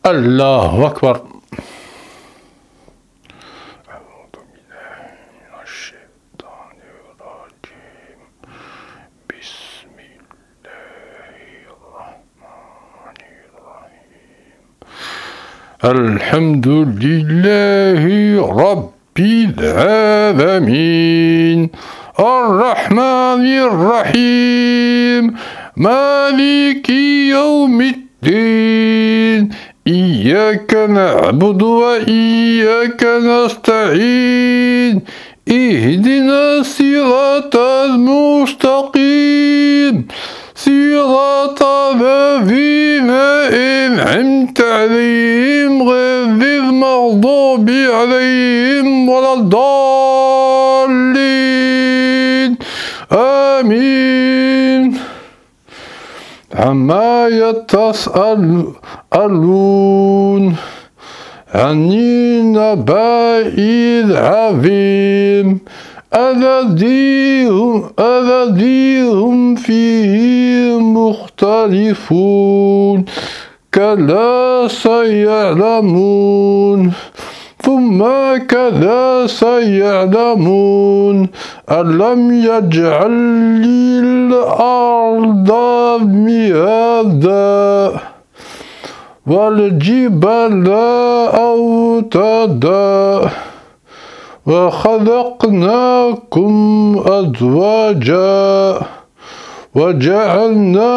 الله أكبر. أعوذ بالله من الشيطان الرجيم. بسم الله الرحمن الرحيم. الحمد لله رب العالمين الرحمن الرحيم مالك يوم الدين إياك نعبد وإياك نستعين اهدنا الصراط المستقيم صراط الذين أنعمت عليهم غير المغضوب عليهم ولا الضالين آمين. عما يتساءلون عن النبأ العظيم الذي هم فيه مختلفون كلا سيعلمون ثم كلا سيعلمون ألم يجعل الأرض مهادا والجبال أوتادا وخلقناكم أزواجا وجعلنا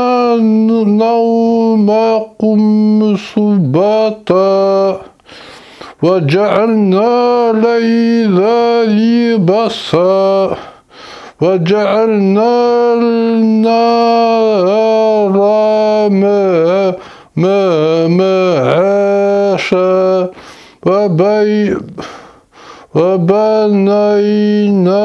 نومكم سباتا وجعلنا الليل لباسا وجعلنا النهار معاشا وبنينا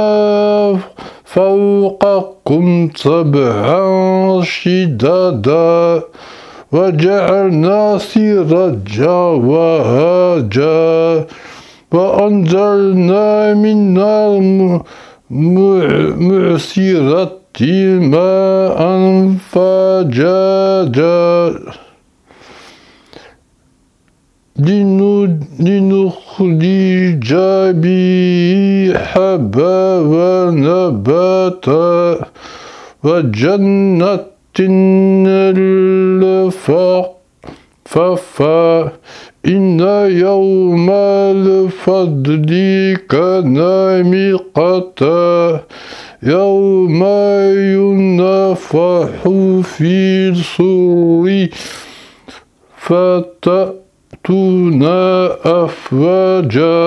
فوقكم سبعا شدادا وجعلنا سراجا وهاجا وأنزلنا من المعصرة ماء ثجاجا لنخرج به حبا ونباتا وجنة الفافا إن يوم الفضل كان ميقاتا يوم ينفخ في الصور فتأتون أفواجا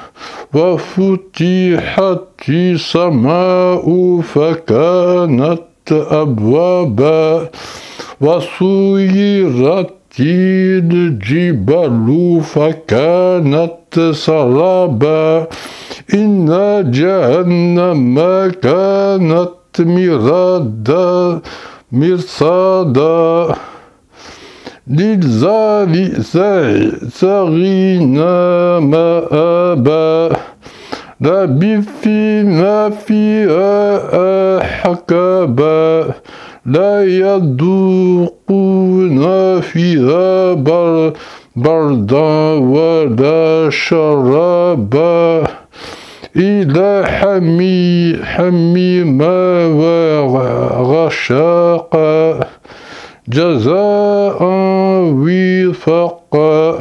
وفتحت السماء فكانت أبوابا وسيرت الجبال فكانت سرابا إن جهنم كانت مرصادا للظالمين مآبا لابثين فيها أحقابا لا يذوقون فيها بردا ولا شرابا إلا حميما وغساقا جزاء وفاقا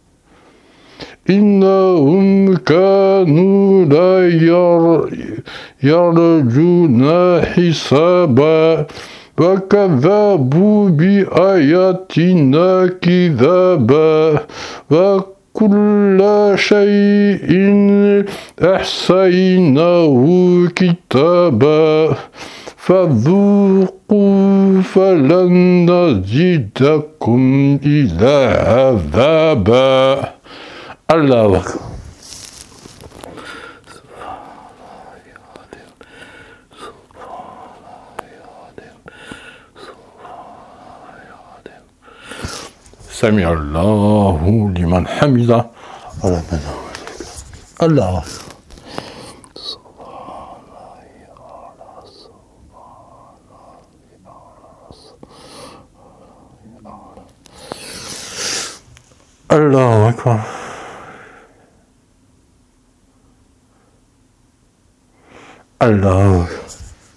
إنهم كانوا لا يرجون حسابا وكذبوا بآياتنا كذابا وكل شيء أحصيناه كتابا فذوقوا فلن نزيدكم إلا عذابا. الله أكبر. سمع الله لمن حمده. الله الله أكبر. الله أكبر.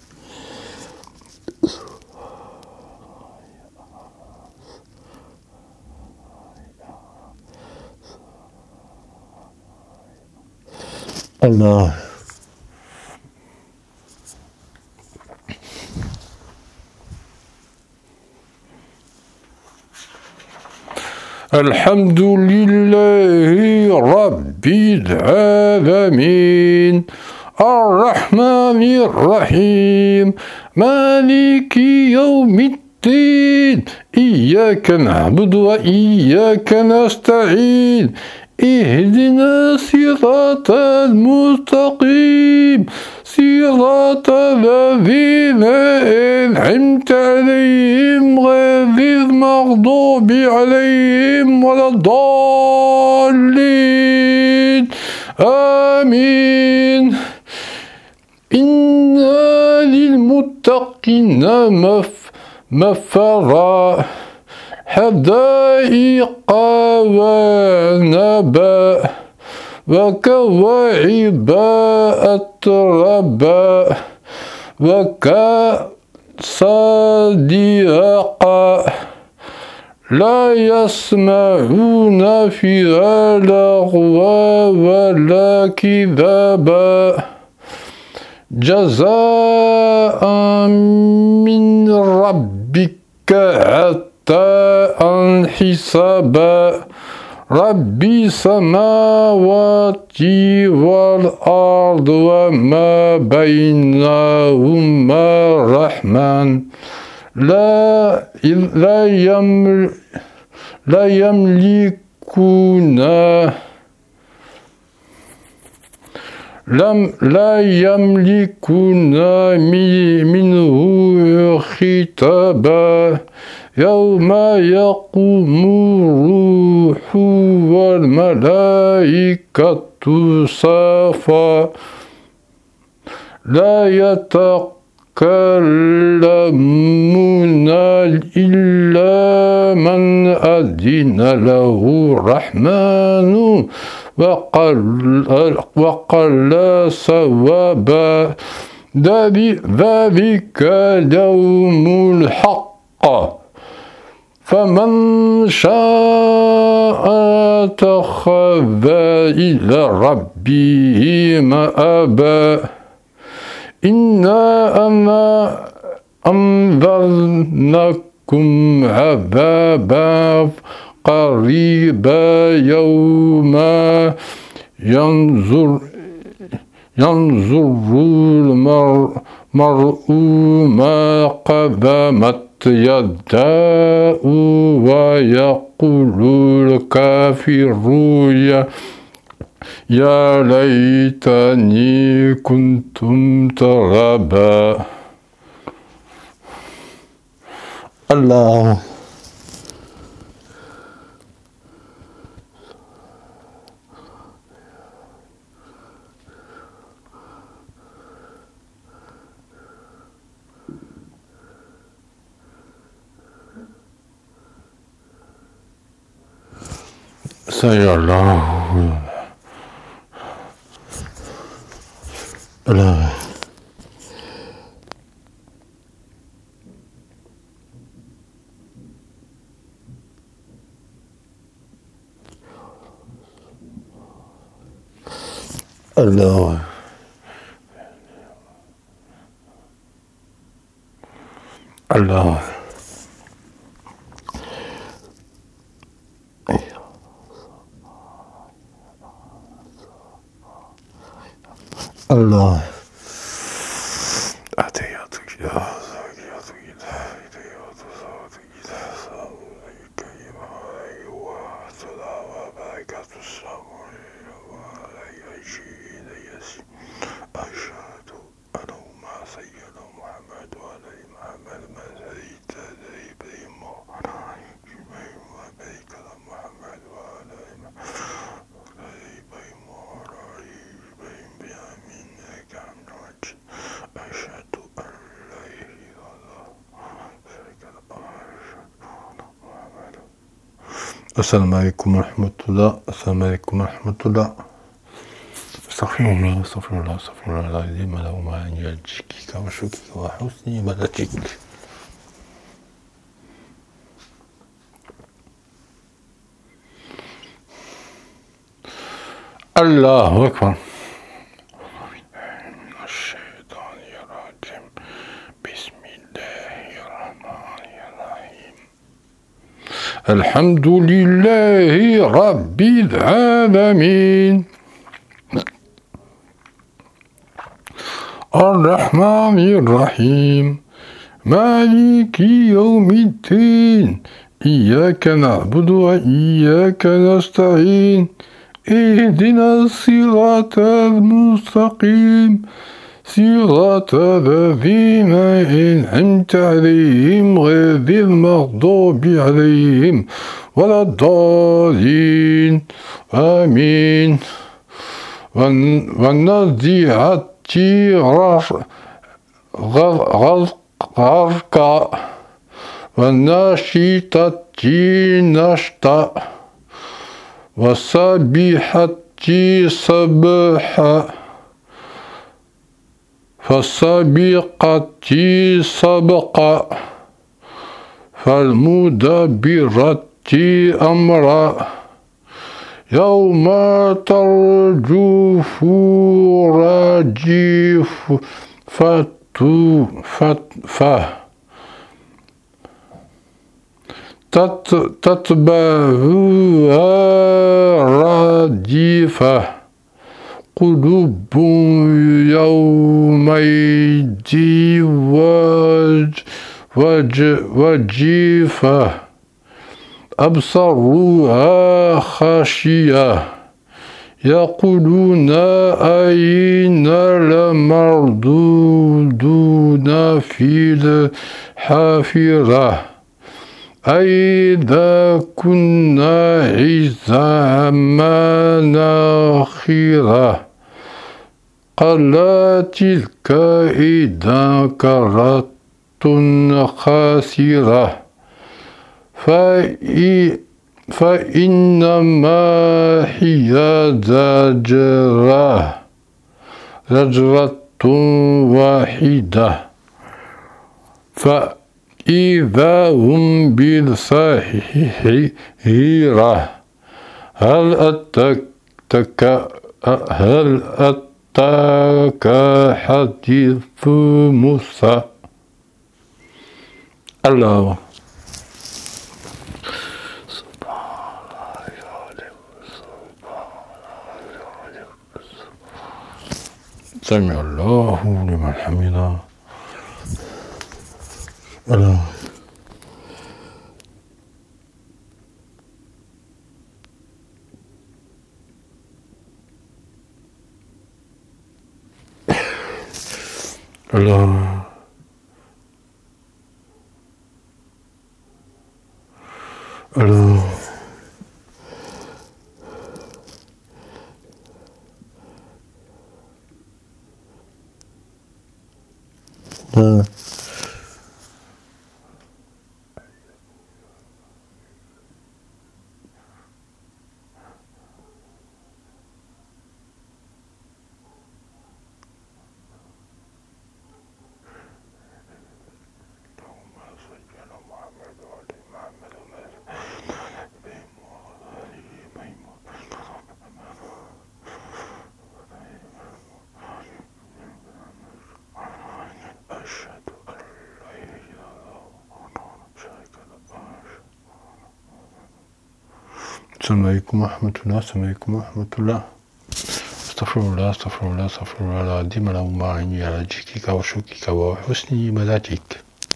الله. الحمد لله رب العالمين الرحمن الرحيم مالك يوم الدين إياك نعبد وإياك نستعين اهدنا الصراط المستقيم صراط الذين أنعمت عليهم غير المغضوب عليهم ولا الضالين آمين. إنا للمتقين مفرا حدائق ونبا وكواعب أتربا وكأسا دهاقا لا يسمعون فيها لغوا ولا كذابا جزاء من ربك عطاء حسابا رب السماوات والأرض وما بينهما الرحمن لا يملكون منه خطابا يوم يقوم الروح والملائكة صفا لا يتكلمون إلا من أذن له الرحمن وقال صوابا ذلك يوم الحق فمن شاء اتخذ إلى ربه مآبا إنا أنذرناكم عذابا قريبا يوم ينظر المرء ما قدمت يداه ويقول الكافر يا ليتني كنتم ترابا. الله. سمع الله. الله. الله. الله. الله. السلام عليكم ورحمة الله. السلام عليكم ورحمة الله. استغفر الله استغفر الله استغفر الله العظيم له مع جلجك وشكرك وحسن عبادتك. الله أكبر. الشيطان الرجيم. بسم الله الرحمن الرحيم. الحمد لله رب العالمين الرحمن الرحيم مالك يوم الدين إياك نعبد وإياك نستعين اهدنا الصراط المستقيم صراط الذين أنعمت عليهم غير المغضوب عليهم ولا الضالين آمين. والنازعات غرقا والناشطات نشطا والسابحات سبحا فالسابقات سبقا فالمدبرات أمرا يوم ترجف راجف تتبعها رادفة قلوب يومئذ وجيفة أبصرها خاشية يقولون أين لمردودون في الحافرة أئذا كنا عظاما نخرة قال تلك إذا كرة خاسرة فإنما هي زجرة واحدة فإذا هم بالساهرة هل أتاك حديث موسى. الله سمع الله لمن حمده. الله الله الله السلام عليكم ورحمة الله. السلام عليكم ورحمة الله. استغفر الله استغفر الله استغفر الله العظيم اللهم أعني على ذكرك وشكرك وحسن عبادتك.